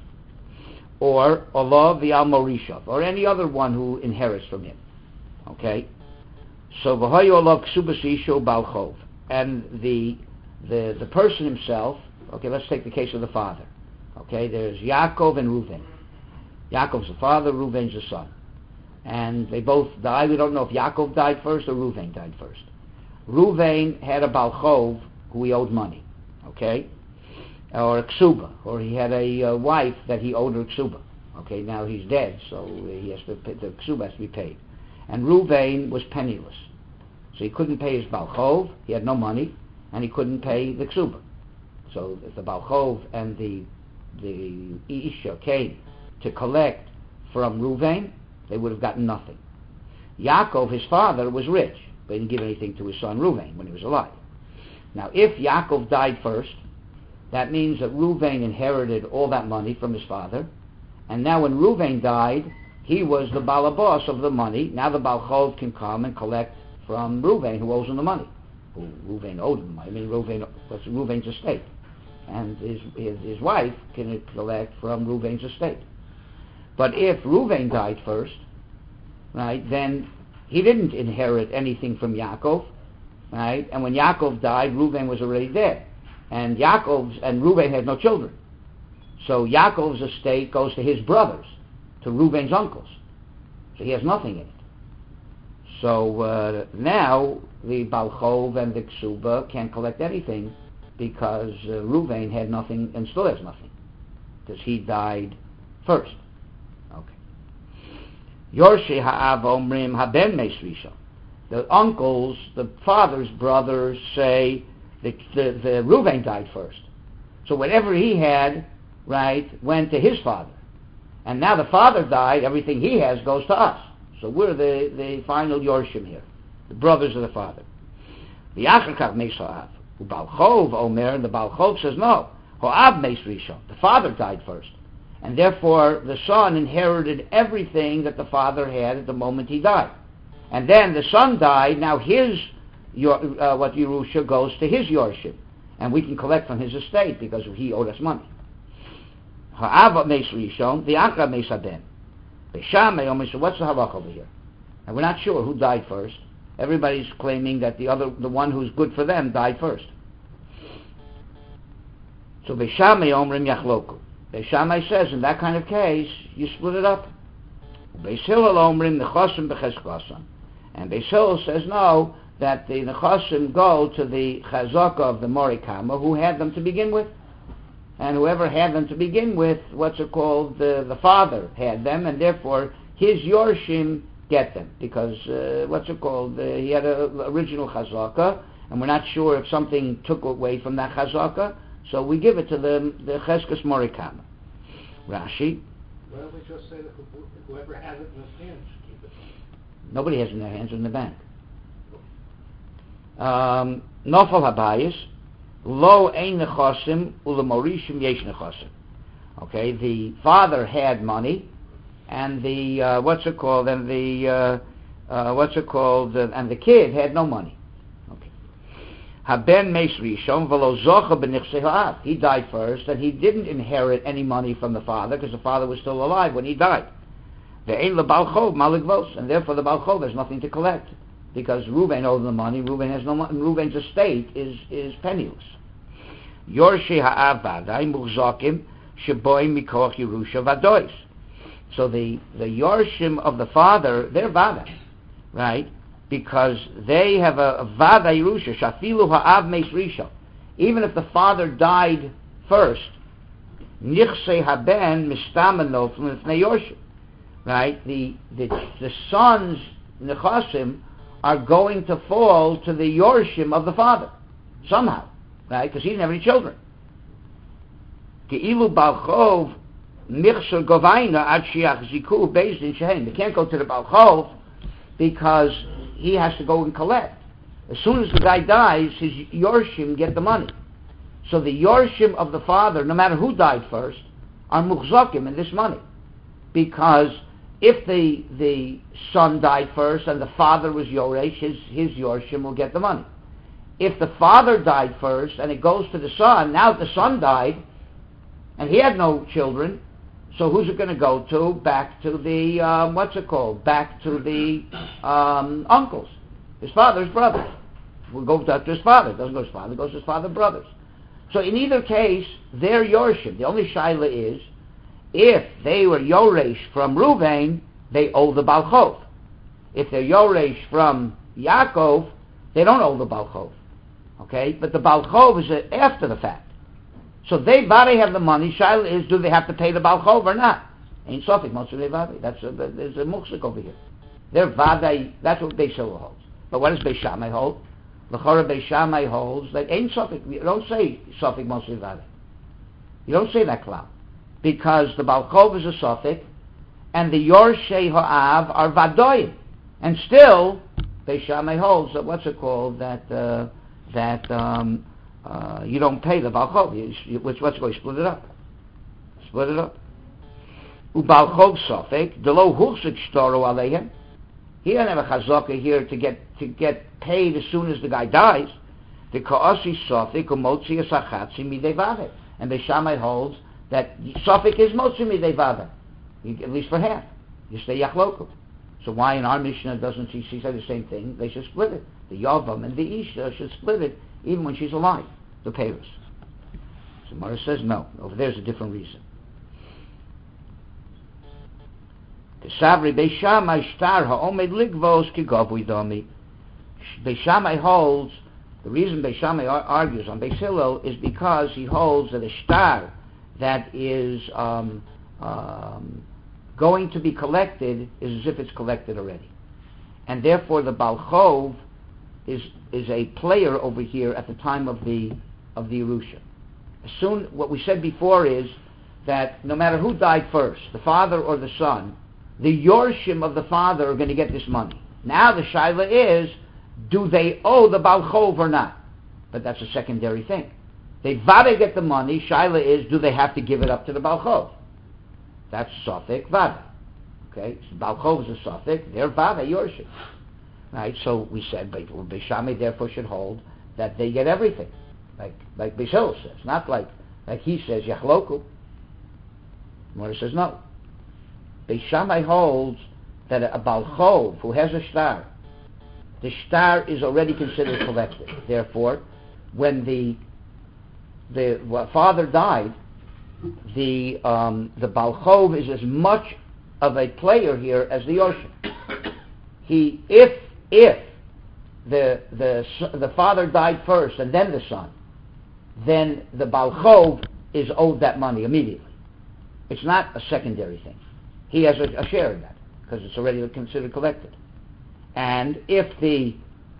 Or Allah v'al Morishav, or any other one who inherits from him. Okay? So v'hayu Allah ksubas isho bal chov. And the person himself, okay, let's take the case of the father. Okay, there's Yaakov and Reuven. Yaakov's the father, Reuven's the son. And they both died. We don't know if Yaakov died first or Reuven died first. Reuven had a bal chov who he owed money. Okay? Or a ksuba, or he had a wife that he owed her ksuba. Okay, now he's dead, so he has to pay, the ksuba has to be paid. And Reuven was penniless, so he couldn't pay his balchov. He had no money, and he couldn't pay the ksuba. So if the balchov and the isha came to collect from Reuven, they would have gotten nothing. Yaakov, his father, was rich, but he didn't give anything to his son Reuven when he was alive. Now, if Yaakov died first, that means that Reuven inherited all that money from his father, and now when Reuven died, he was the balabos of the money. Now the balchov can come and collect from Reuven, who owes him the money. Reuven owed him. I mean, that's Reuven's estate, and his wife can collect from Reuven's estate. But if Reuven died first, right, then he didn't inherit anything from Yaakov, right? And when Yaakov died, Reuven was already dead. And Reuven had no children. So Yaakov's estate goes to his brothers, to Reuven's uncles. So he has nothing in it. So now the Balchov and the Ksuba can't collect anything because Reuven had nothing and still has nothing because he died first. Okay. Yorshi ha'av omrim haben meisrisha. The uncles, the father's brothers say, the Reuven died first. So whatever he had, right, went to his father. And now the father died, everything he has goes to us. So we're the final Yorshim here, the brothers of the father. The Achakav Meisa'av, Ubalchov Omer, and the Balchov says no. Ho'av Meis Rishon, the father died first. And therefore the son inherited everything that the father had at the moment he died. And then the son died, now his Yerusha goes to his Yorshim, and we can collect from his estate because he owed us money. Ha'ava meis rishon, the akra meis haben. Beis Shammai Omer, so what's the halach over here? And we're not sure who died first. Everybody's claiming that the one who's good for them died first. So Beis Shammai Omrim yachloku. Beis Shammai says in that kind of case you split it up. Beis Hillel Omrim nechasim b'cheskasam. And Beis Hillel says no, that the Nechasim go to the Chazaka of the Morikama, who had them to begin with. And whoever had them to begin with, the father had them, and therefore his Yorshim get them. Because, he had an original Chazaka, and we're not sure if something took away from that Chazaka, so we give it to the Cheskas Morikama. Rashi. Why don't we just say that whoever has it in his hands should keep it? Nobody has it in their hands, in the bank. Nofal habayis lo ein nechasim ule morishim yesh nechasim. Okay, the father had money, and the and the kid had no money. Okay. Haben meis rishon v'lo zocha b'nichsei ha'av. He died first, and he didn't inherit any money from the father because the father was still alive when he died. Ve'ein lebal chov ma legvos, and therefore the bal chov has nothing to collect because Reuben owed the money. Reuben has no money. Reuben's estate is penniless. Yorshei ha'av vadai muchzakim sheboim mikoch Yerusha vadois. So the Yorshim of the father, they're vadai, right? Because they have a vada Yerusha, shafilu ha'av meis rishon. Even if the father died first, nichsei haben mistamanot from lifnei Yorshim, right? The sons nechasim are going to fall to the Yorshim of the father somehow, right? Because he didn't have any children. Ge'ilu bal chov nichser govaina ad shiach ziku beis din shehem. They can't go to the bal chov because he has to go and collect. As soon as the guy dies, his Yorshim get the money. So the Yorshim of the father, no matter who died first, are muchzakim in this money. Because if the son died first and the father was Yoresh, his Yorshim will get the money. If the father died first and it goes to the son, now the son died and he had no children, so who's it going to go to? Back to the, back to the uncles. His father's brothers. Will go back to his father. It doesn't go to his father, it goes to his father's brothers. So in either case, they're Yorshim. The only shaila is, if they were Yoresh from Reuven, they owe the Bal Chov. If they're Yoresh from Yaakov, they don't owe the Bal Chov. Okay? But the Bal Chov is after the fact. So they have the money. Shaila is, do they have to pay the Bal Chov or not? Ain't Sofik, most of Vade. There's a muksik over here. They're Vade, that's what Beis Hillel holds. But what does Beis Shammai hold? L'chora Beis Shammai holds that ain't Sofik. You don't say Sofik, most of Vade. You don't say that klal. Because the Bal Chov is a Sofik, and the Yorshei Ha'av are Vadoyim. And still, Beis Shammai holds that, you don't pay the Bal Chov. What's going to split it up? Split it up. Ubal Chov Sofek, Delo Huchsik Shtoro Aleihem. He doesn't have a chazaka here to get paid as soon as the guy dies. The Ka'asi Sofek Umotzi Asachatzi Midei Vade. And Beis Shammai holds that Sofek is Motzi Midei Vade. At least for half. You stay Yachlokum. So why in our Mishnah doesn't she say the same thing? They should split it. The Yavam and the Isha should split it even when she's alive. The Paris. So Mara says no. Over there's a different reason. The Savri Beis Shammai Shtar Ha'omed Ligvos Kigavui Domi. Beis Shammai holds, the reason Beis Shammai argues on Beis Hillel is because he holds that a shtar that is going to be collected is as if it's collected already. And therefore the Bal Chov is a player over here at the time of the Yerusha. What we said before is that no matter who died first, the father or the son, the Yorshim of the father are going to get this money. Now the shaila is, do they owe the Bal Chov or not? But that's a secondary thing. They vada get the money, shaila is, do they have to give it up to the Bal Chov? That's Sofik Vada. Okay? So Bal Chov is a Sofik, they're Vada Yorshim. Right? So we said, Beis Shammai therefore should hold that they get everything. Like Beis Hillel says. Not like he says, Yachloku. Mora says no. Beis Shammai holds that a Bal Chov who has a shtar, the shtar is already considered collected. Therefore, when the father died, the Bal Chov is as much of a player here as the Yorshim. If the father died first and then the son, then the Bal Chov is owed that money immediately. It's not a secondary thing. He has a share in that because it's already considered collected. And if the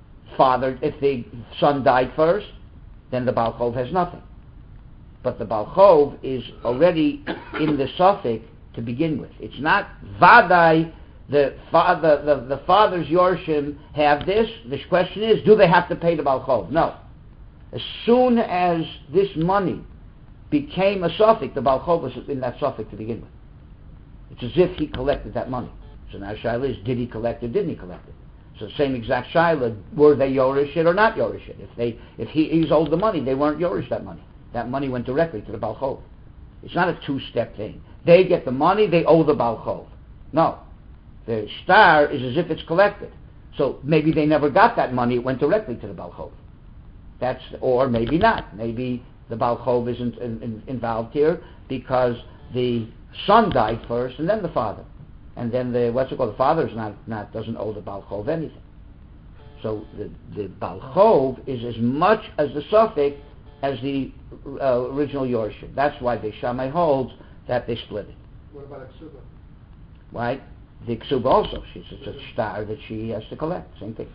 son died first, then the Bal Chov has nothing. But the Bal Chov is already in the Sofik to begin with. It's not Vadai, the father's Yorshim have this. The question is, do they have to pay the Bal Chov? No. As soon as this money became a Sofik, the Bal Chov was in that Sofik to begin with. It's as if he collected that money. So now Shaila is, did he collect it, didn't he collect it? So the same exact Shaila, were they Yorish it or not Yorish it? If he's owed the money, they weren't Yorish that money. That money went directly to the Baal Chov. It's not a two-step thing. They get the money, they owe the Baal Chov. No. The star is as if it's collected. So maybe they never got that money, it went directly to the Baal Chov. Or maybe not. Maybe the Baal Chov isn't involved here because the son died first and then the father. And then the father doesn't owe the Baal Chov anything. So the Baal Chov is as much as the suffix as the original Yorshim. That's why the Shammai holds that they split it. What about a ksuba? Right? The ksuba also. It's a star that she has to collect. Same thing.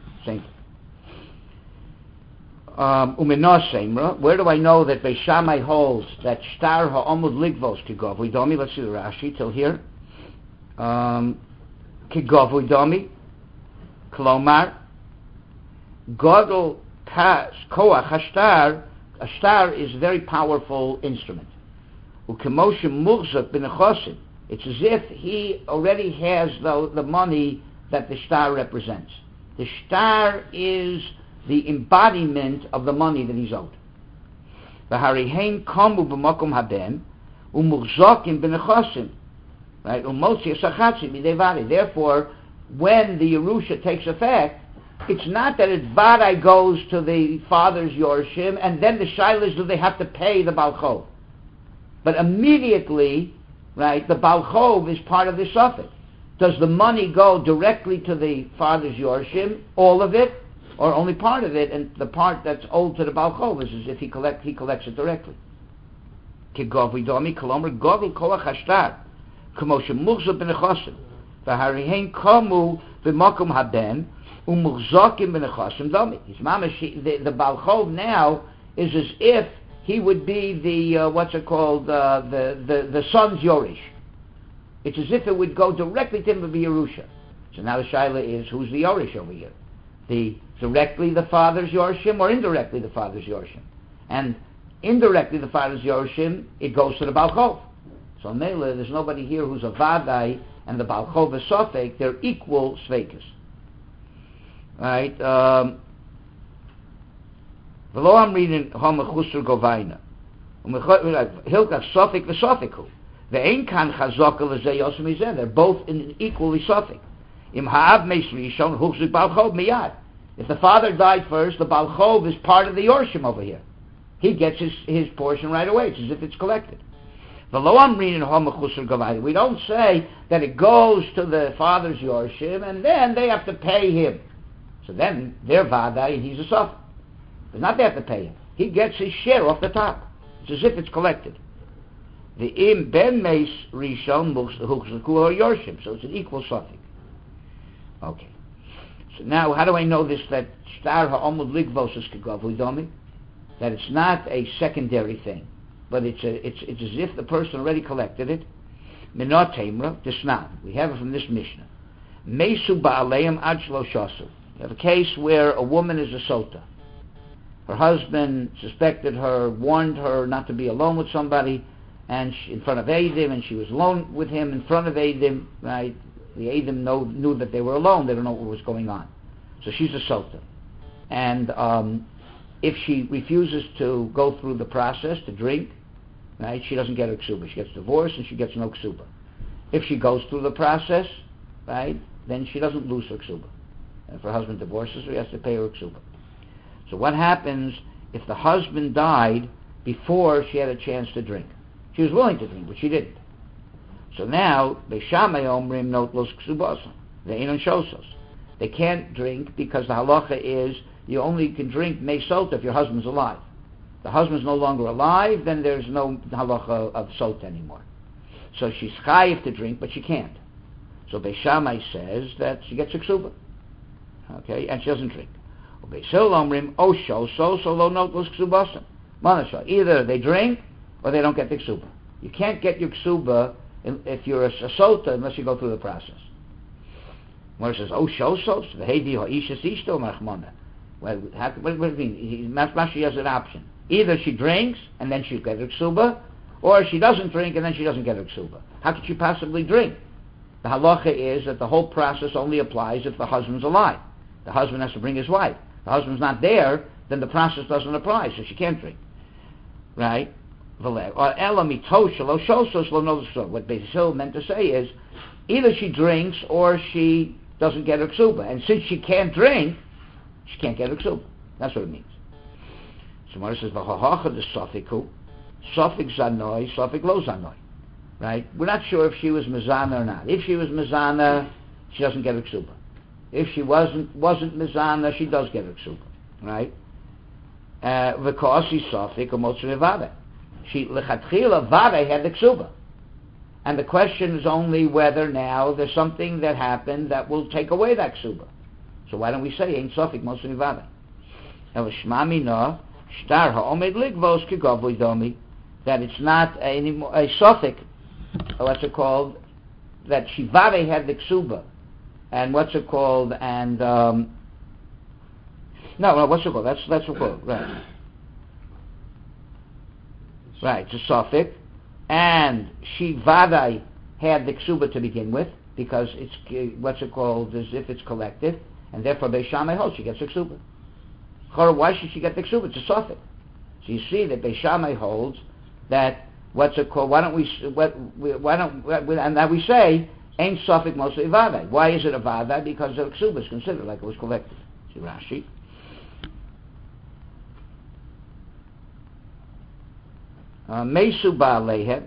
Where do I know that Beis Shammai holds that star ha'omud ligvos kigavui domi? Let's see the Rashi till here. Kigavui domi, klomar, godol koach hashtar. A star is a very powerful instrument. Ukemoshe murzak b'nechosim. It's as if he already has the money that the star represents. The star is the embodiment of the money that he's owed. V'harihein kamu b'makom haben umurzakim b'nechosim. Right? Umotzi esachatzi midevadi. Therefore, when the Yerusha takes effect, it's not that it vaday goes to the father's Yorshim and then the Shailas do they have to pay the Baal Chov. But immediately, right, the Baal Chov is part of the suffix. Does the money go directly to the father's Yorshim, all of it, or only part of it, and the part that's owed to the Baal Chov is as if he collects it directly? Kigavui domi kolomer godel koach hashtar k'mo shemuchzah b'nechosim v'harihein kamu b'makom haben umurzakim b'nechosim domi. His mamash, the Baal Chov now is as if he would be the the son's Yorish. It's as if it would go directly to him of the Yerusha. So now the Shaila is, who's the Yorish over here? Directly the father's Yorshim or indirectly the father's Yorshim? And indirectly the father's Yorshim, it goes to the Baal Chov. So Mele, there's nobody here who's a Vadai and the Baal Chov is Sofek, they're equal Sveikas. Right? V'lo amrin ha'mechusar govaina. Hilkach Sofek v'Sofeku. Ve'ein kan chazaka l'zeh yosem mizeh. They're both equally Sofek. Im ha'av meis rishon huchzik Baal Chov miyad. If the father died first, the Baal Chov is part of the Yorshim over here. He gets his portion right away. It's as if it's collected. We don't say that it goes to the father's Yorshim and then they have to pay him. So then they're Vadai and he's a Sofek. But not they have to pay him. He gets his share off the top. It's as if it's collected. The im ben meis rishon huchzaku or Yorshim. So it's an equal Sofek. Okay. So now how do I know this, that star ha'omud ligvos is kigavui domi? That it's not a secondary thing, but it's as if the person already collected it. Minot Tamra, Disnan. We have it from this Mishnah. Mesu ba'aleim ad shlo shasu. We have a case where a woman is a sota. Her husband suspected her, warned her not to be alone with somebody, and in front of Eidim, and she was alone with him in front of Eidim, right? The Eidim knew that they were alone, they don't know what was going on. So she's a sota. And if she refuses to go through the process to drink, right, she doesn't get her ksuba. She gets divorced and she gets no ksuba. If she goes through the process, right, then she doesn't lose her ksuba. If her husband divorces her, he has to pay her ksuba. So what happens if the husband died before she had a chance to drink? She was willing to drink, but she didn't. So now, Beis Shammai omrim not los ksubasa. They ain't on shosos. They can't drink because the halacha is you only can drink mei sota if your husband's alive. The husband's no longer alive, then there's no halacha of sota anymore. So she's chayiv to drink, but she can't. So Beis Shammai says that she gets a ksuba. Okay, and she doesn't drink. Beis Hillel omrim o shoso so lo not los ksubasa. Manasha. Either they drink or they don't get the ksuba. You can't get your ksuba if you're a sota unless you go through the process. Where it says o shosos v'hedi ha'isha sishto machmona. What do you mean? She has an option. Either she drinks and then she'll get her ksuba, Or she doesn't drink and then she doesn't get her ksuba. How could she possibly drink? The halacha is that the whole process only applies if the husband's alive. The husband has to bring his wife. If the husband's not there, then the process doesn't apply, so she can't drink. Right? What Beis Hillel meant to say is, either she drinks or she doesn't get her ksuba. And since she can't drink, she can't get her ksuba. That's what it means. So Mara says, "V'hahacha the sofiku, sofik zanoi, sofik lo zanoi." Right? We're not sure if she was mizana or not. If she was mizana, she doesn't get her ksuba. If she wasn't mizana, she does get her ksuba. Right? V'kosi sofik umotzu vade. She lechatchila vade had the ksuba. And the question is only whether now there's something that happened that will take away that ksuba. So why don't we say ein sofik motzu vade? Now shmami no shtar ha'omed ligvos kegavui domi, that it's not a sofik. What's it called? That she vade had the ksuba, and what's it called? And no, what's it called? That's what's it called, right? Right, it's a sofik, and she vade had the ksuba to begin with because it's what's it called? As if it's collected, and therefore Beis Shammai holds she gets the ksuba. Why should she get the ksuba? It's a sofik. So you see that Beis Shammai holds that. What's it called? Why don't we say ain't sofik mostly vade? Why is it a vade? Because the ksuba is considered like it was collected. See Rashi. Mesu ba'alehem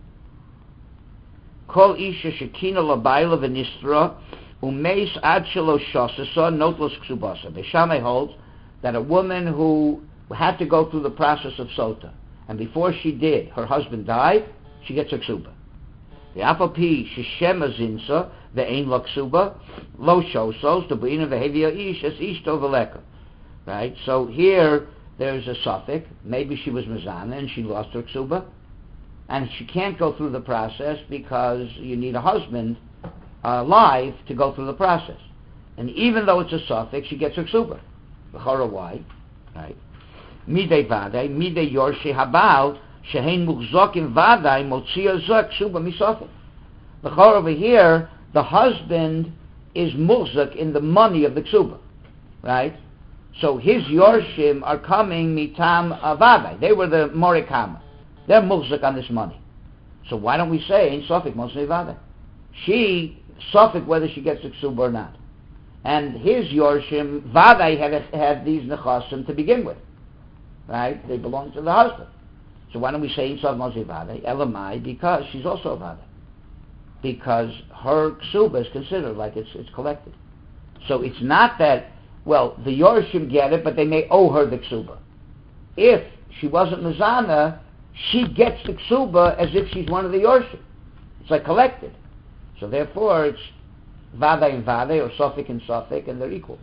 kol isha shekina labayla v'nistra umeis ad shelo shosasa notlos ksubasa. Beis Shammai holds that a woman who had to go through the process of sota, and before she did, her husband died, she gets a ksuba. The apapi sheshema zinsa, the ein lo ksuba, lo shosos, the buina vehevia ish, es ishto veleka. Right? So here, there's a suffix. Maybe she was mizana and she lost her ksuba. And she can't go through the process because you need a husband alive to go through the process. And even though it's a suffix, she gets her ksuba. V'chora why? Right? Midei vadei, midei yorshi habal, shehein muchzokim vadei, motzia zok ksuba misofik. V'chora over here, the husband is muchzak in the money of the ksuba. Right? So his yorshim are coming mitam avadai. They were the morikama. They're muchzak on this money. So why don't we say in sofik mostly vadai? She sofik whether she gets the ksuba or not. And his yorshim vadai had these nechasim to begin with. Right? They belong to the husband. So why don't we say in sofik mostly vadai? Elamai, because she's also a vadai. Because her ksuba is considered like it's collected. So it's not that, well, the Yorshim get it, but they may owe her the ksuba. If she wasn't mizana, she gets the ksuba as if she's one of the Yorshim. It's like collected. So therefore, it's vadai and vadai, or sofik and sofik, and they're equal.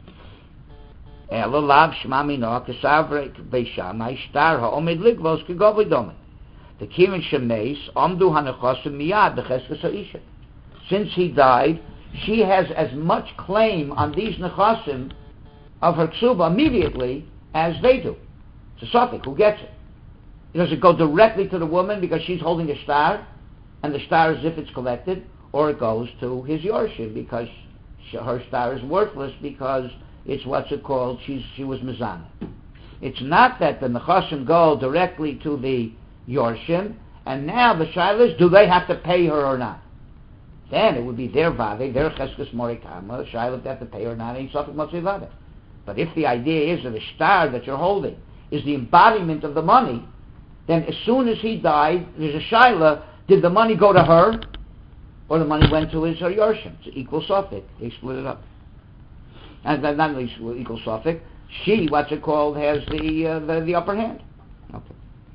The Kirin Shemeis, Amdu Hanechosim Miyad, the Cheskes Ha'isha. Since he died, she has as much claim on these nechasim of her ksuba immediately as they do. It's a sofik. Who gets it? Does it go directly to the woman because she's holding a star, and the star is as if it's collected, or it goes to his yorshim because her star is worthless because it's what's it called? She was mizana. It's not that the nechasim go directly to the yorshim, and now the shaila is, do they have to pay her or not? Then it would be their vade, their cheskes morikama, the shaila if they have to pay her or not, ain't sofik motzei vade. But if the idea is that the star that you're holding is the embodiment of the money, then as soon as he died, there's a shaila, did the money go to her, or the money went to his or yorshim? It's equal sofik. They split it up. And not only equal sofik, she, what's it called, has the upper hand. Okay.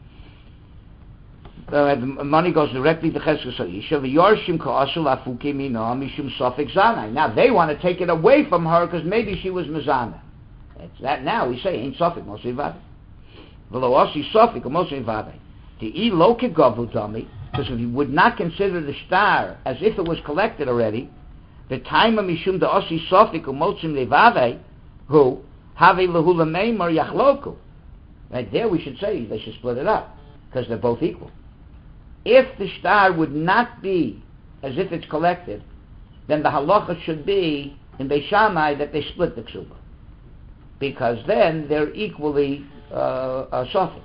The money goes directly to Cheskes Ha'isha. V'yorshim ka'asul afuki mina mishum sofik zanai. Now they want to take it away from her because maybe she was mizana. It's that now we say ain't sofik mostly vade. V'lo osi sofik mostly vade. The lo kegavu dami, because if you would not consider the star as if it was collected already, the time of mishum the osi sofik umotzim levade who have lehu lemeimar yachloku. Right there we should say they should split it up because they're both equal. If the star would not be as if it's collected, then the halacha should be in Beis Shammai that they split the ksuba, because then they're equally sofik.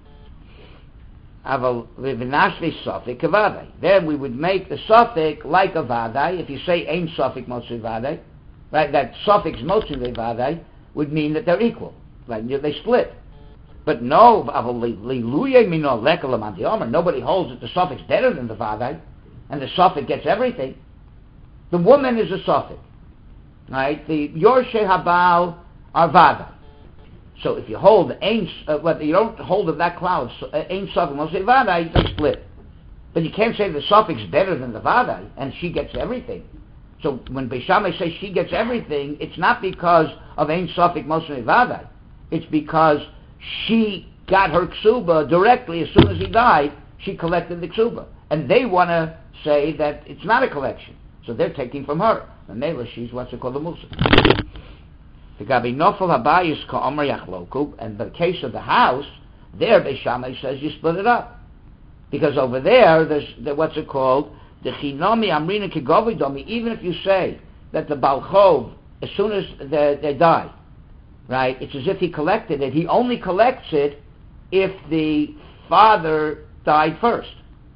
Then we would make the sofik like a vadai. If you say ein sofik motzi vadai, right, that sofix motzi vadai would mean that they're equal, right? They split. But no, nobody holds that the suffix better than the vadai, and the suffix gets everything. The woman is a suffix, right? The yorshei habal are vadai. So if you hold but you don't hold of that cloud, ein suffix mosei vadai, they split. But you can't say the suffix better than the vadai, and she gets everything. So when Beis Shammai says she gets everything, it's not because of ein suffix mosei vadai. It's because she got her ksuba directly as soon as he died. She collected the ksuba, and they want to say that it's not a collection, so they're taking from her. And Mela, she's what's called a musa. The gabi nofel habayis ka'amar yachloku, and the case of the house, there Beis Shammai says you split it up, because over there there's what's it called the chinami amrina kigovidomi. Even if you say that the balchov, as soon as they die, right, it's as if he collected it. He only collects it if the father died first.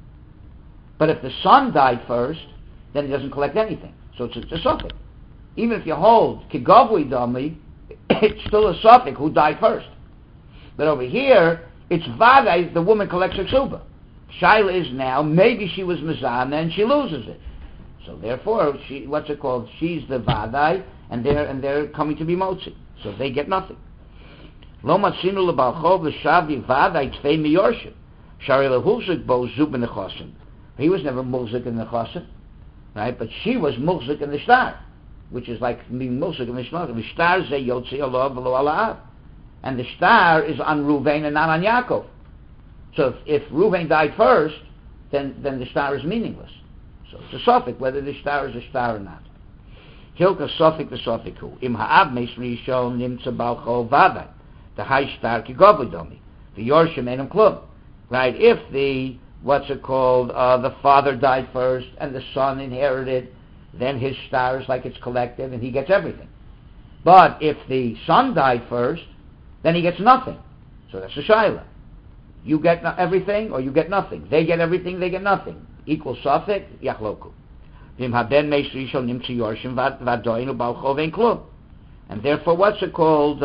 But if the son died first, then he doesn't collect anything. So it's a suffix. Even if you hold kigavui dami, it's still a suffix who died first. But over here, it's vadai, the woman collects her ksuba. Shaila is now, maybe she was mizana and she loses it. So therefore, she's the vadai, and they're coming to be motzi. So they get nothing. Lo matzinu lebalchov l'shavi vadai tfei miyorshim. Shari lehulzik bo zub in the chosim. He was never mulzik in the chosim, right? But she was mulzik in the star, which is like being mulzik in the shtar. The star ze yotzi alav v'lo alav, and the star is on Ruvain and not on Yaakov. So if Ruvain died first, then the star is meaningless. So it's a suffix whether the star is a star or not. Hilka sofik the sofiku. Im ha'ab meisri shol nimtza balcho vadai. The high star kigovidomi. The yorshim enum klum. Right? If the father died first and the son inherited, then his star is like it's collected and he gets everything. But if the son died first, then he gets nothing. So that's a shaila. You get everything or you get nothing. They get everything, they get nothing. Equal sofik, yachloku. And therefore, what's it called?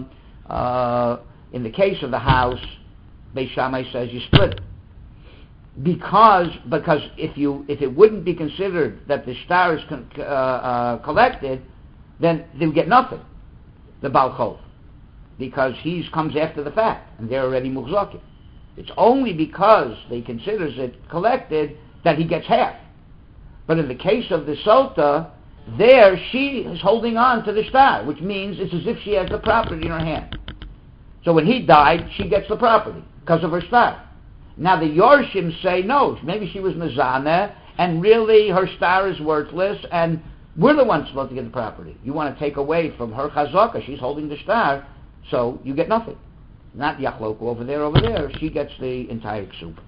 In the case of the house, Beis Shammai says you split it, because if it wouldn't be considered that the star is collected, then they would get nothing, the balchov, because he comes after the fact and they're already muhzakim. It's only because they considers it collected that he gets half. But in the case of the Sota, there she is holding on to the star, which means it's as if she has the property in her hand. So when he died, she gets the property because of her star. Now the Yorshim say, no, maybe she was Mizaneh, and really her star is worthless, and we're the ones supposed to get the property. You want to take away from her Chazaka, she's holding the star, so you get nothing. Not Yachloku over there, she gets the entire ksuba.